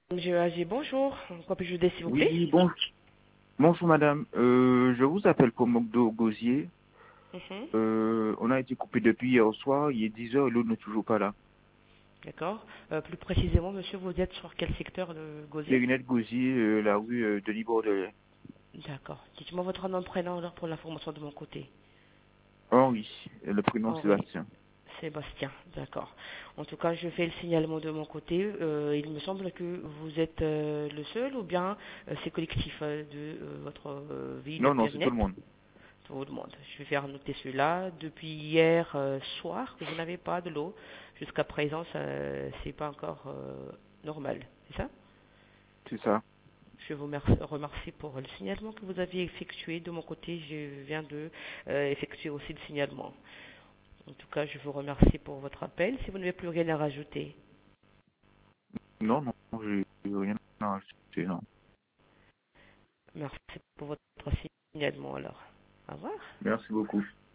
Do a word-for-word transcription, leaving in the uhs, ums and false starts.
Monsieur Agi, bonjour. Quoi puis-je vous aider, s'il vous plaît? Oui, bon, bonjour madame. Euh, je vous appelle pour Mogdo Gosier. Mhm. Euh, on a été coupé depuis hier soir, il est dix heures et l'autre n'est toujours pas là. D'accord. Euh, plus précisément, monsieur, vous êtes sur quel secteur de Gosier? Périnette Gosier, euh, la rue euh, Denis Bordelais. D'accord. Dites-moi votre nom, prénom, alors, pour l'information de mon côté. Henri, et le prénom Henri Sébastien. Sébastien. D'accord. En tout cas, je fais le signalement de mon côté. Euh, il me semble que vous êtes euh, le seul ou bien euh, c'est collectif euh, de euh, votre euh, ville Non, non, c'est tout le Périnette? monde. Tout le monde. Je vais faire noter cela. Depuis hier euh, soir, vous n'avez pas de l'eau. Jusqu'à présent, ça, c'est pas encore euh, normal. C'est ça? C'est ça. Je vous remercie remercie pour le signalement que vous aviez effectué. De mon côté, je viens de euh, effectuer aussi le signalement. En tout cas, je vous remercie pour votre appel. Si vous n'avez plus rien à rajouter, Non, non, j'ai rien à ajouter, non. merci pour votre signalement alors. Au revoir. Merci beaucoup.